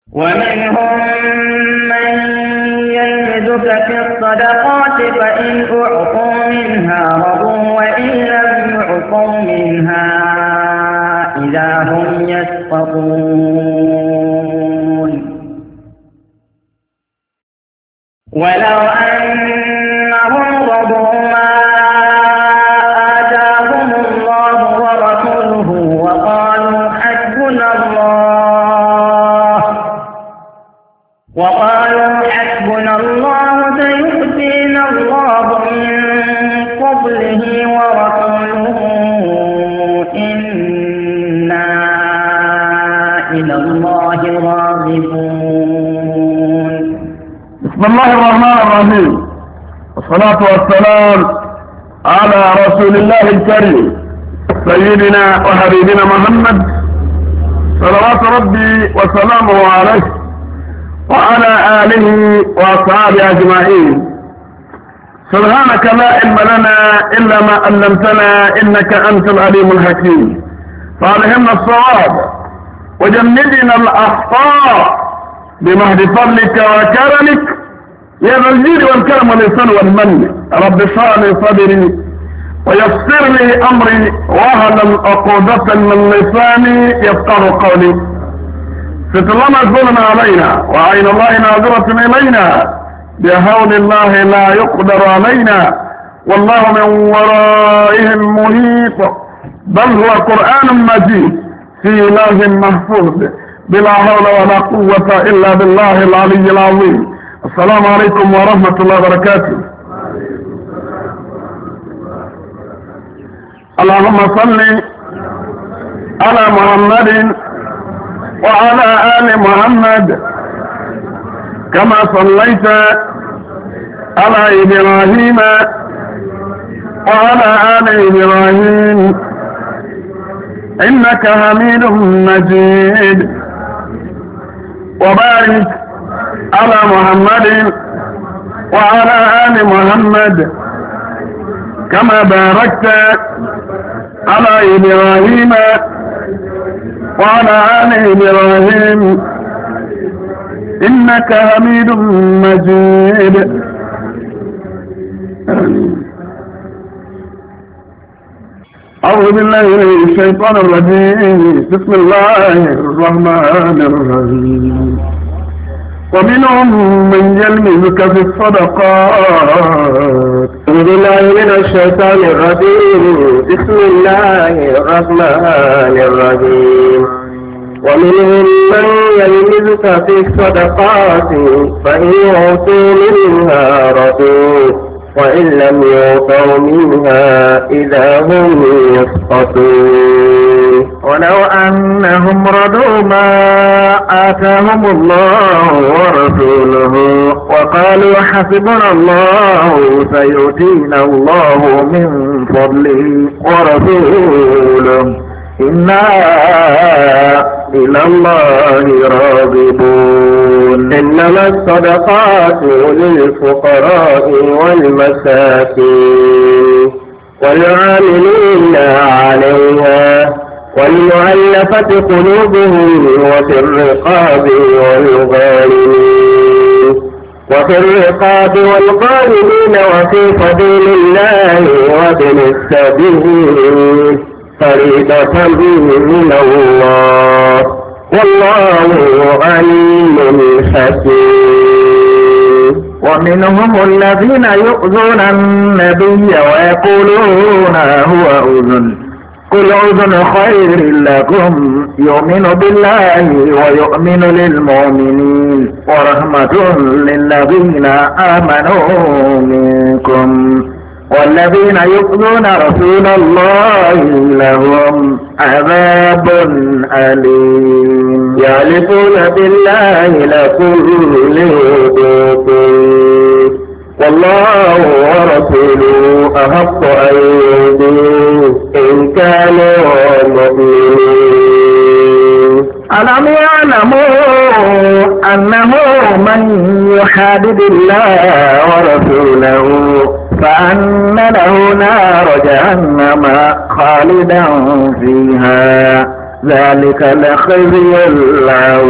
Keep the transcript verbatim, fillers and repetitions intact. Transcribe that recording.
ومنهم من يلمزك في الصدقات فإن أعطوا منها رضوا وإن لم يعطوا منها إذا هم يسخطون. ولو أنهم رضوا ما آتاهم الله ورسوله وقالوا حسبنا الله وقالوا حسبنا الله سيؤتينا الله من فضله ورسوله إنا إلى الله راغبون. بسم الله الرحمن الرحيم، والصلاة والسلام على رسول الله الكريم سيدنا وحبيبنا محمد صلوات ربي وسلامه عليه وعلى آله وأصحابه أجمعين. سبحانك لا علم لنا إلا ما علمتنا إنك أنت العليم الحكيم، فألهمنا الصواب وجنبنا الأخطاء بمهد فضلك وكرمك يا ذا الجود والكرم والإحسان والمن. رب اشرح لي صدري ويسر لي أمري واهل عقودة من لساني يفقه قولي. ست الله مجبولنا علينا وعين الله ناظرة إلينا، بحول الله لا يقدر علينا، والله من ورائهم محيط، بل هو قرآن مجيد في لوح محفوظ بلا حول ولا قوة إلا بالله العلي العظيم. السلام عليكم ورحمة الله وبركاته. اللهم صل على محمد وعلى آل محمد كما صليت على إبراهيم وعلى آل إبراهيم إنك حميد مجيد، وبارك على محمد وعلى آل محمد كما باركت على إبراهيم وعلى آل إبراهيم إنك حميد مجيد. أعوذ بالله من الشيطان الرجيم. بسم الله الرحمن الرحيم. ومنهم من يلمزك في الصدقات. أعوذ بالله من الشيطان الرجيم. بسم الله الرحمن الرحيم. ومنهم من يلمزك في الصدقات فإن أعطوا منها رضوا وإن لم يعطوا منها إذا هم يسخطون. ولو أنهم رضوا ما آتاهم الله ورسوله وقالوا حسبنا الله سيؤتينا الله من فضله ورسوله إنا إلى الله راغبون. إنما الصدقات للفقراء والمساكين والعاملين عليها والمؤلفة قلوبهم وفي الرقاب والغارمين وفي الرقاب والغارمين وفي سبيل الله وابن السبيل فريضة من الله والله عليم حكيم. ومنهم الذين يؤذون النبي ويقولون هو أذن، قل أذن خير لكم يؤمن بالله ويؤمن للمؤمنين ورحمة للذين آمنوا منكم والذين يؤذون رسول الله لهم عذاب أليم. يحلفون بالله لكم ليرضوكم والله ورسوله أحق أن يرضوه إن كانوا مؤمنين. ألم يعلموا أنه من يحادد الله ورسوله فأن له نار جهنم خالدا فيها ذلك الخزي العظيم.